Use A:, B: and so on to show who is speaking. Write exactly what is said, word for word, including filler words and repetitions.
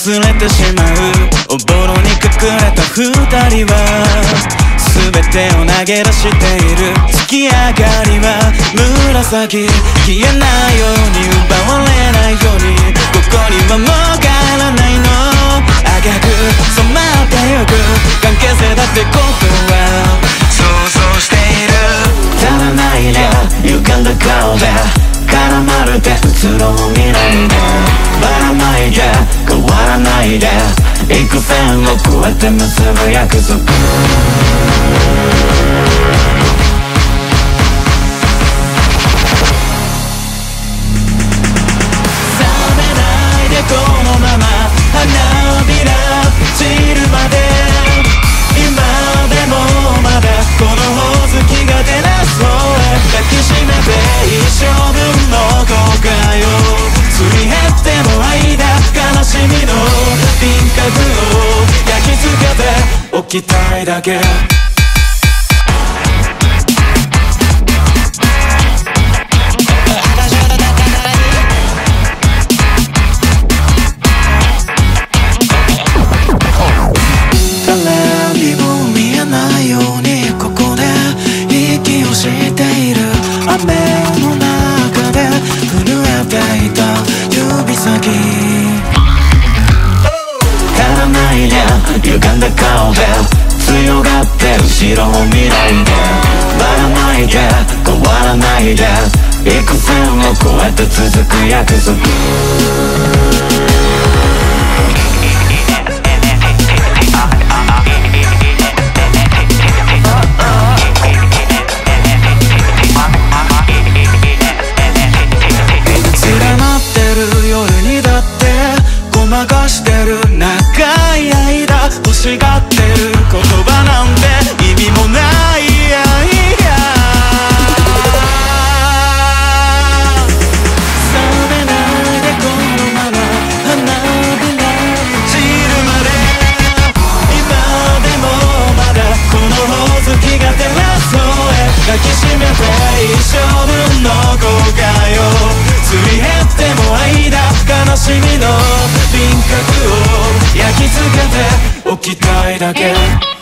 A: 忘れてしまうおぼろに隠れた二人は全てを投げ出している。月明かりは紫、消えないように奪われないように、ここにはもう帰らないの。赤く染まってゆく関係性だってことは想像している。足らないで歪んだ顔で絡まれてうつろを見ないで、ばらないで変わらないで、幾千を超えて結ぶ約束。このまま花びら散るまで、今でもまだこのほおずきが照らそうへ抱きしめて一生分の後悔をすり減っても愛だ悲しみの輪郭を焼き付けておきたいだけ。歪んだ顔で強がって後ろを見ないで、ばらないで変わらないで、幾千を超えて続く約束。連なってる夜にだってごまかしてる長い間欲しがってる言葉なんて意味もないやいや。冷めないでこのまま花びら散るまで、今でもまだこのほおずきが照らそうへ抱きしめて一生分の後悔をすり減っても愛だ悲しみの輪郭を焼き付けておきたいだけ。